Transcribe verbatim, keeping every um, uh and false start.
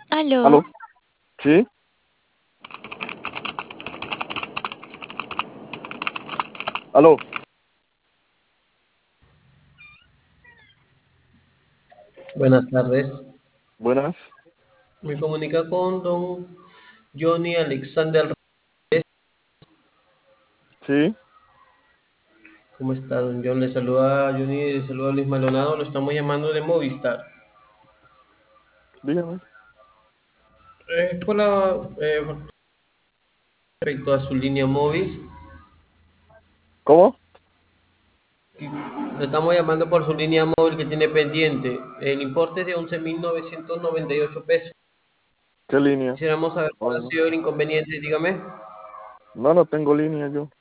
Aló, ¿Aló? ¿Sí? ¿Aló? Buenas tardes. Buenas. Me comunica con don Johnny Alexander. ¿Sí? ¿Cómo está, don John? Le saluda Johnny, le saluda Luis Maldonado. Lo estamos llamando de Movistar. Dígame. Es por la, eh, respecto a su línea móvil. ¿Cómo? Le estamos llamando por su línea móvil que tiene pendiente. El importe es de once mil novecientos noventa y ocho pesos. ¿Qué línea? Quisiéramos saber cuál No, ha no. sido el inconveniente, dígame. No, no tengo línea yo.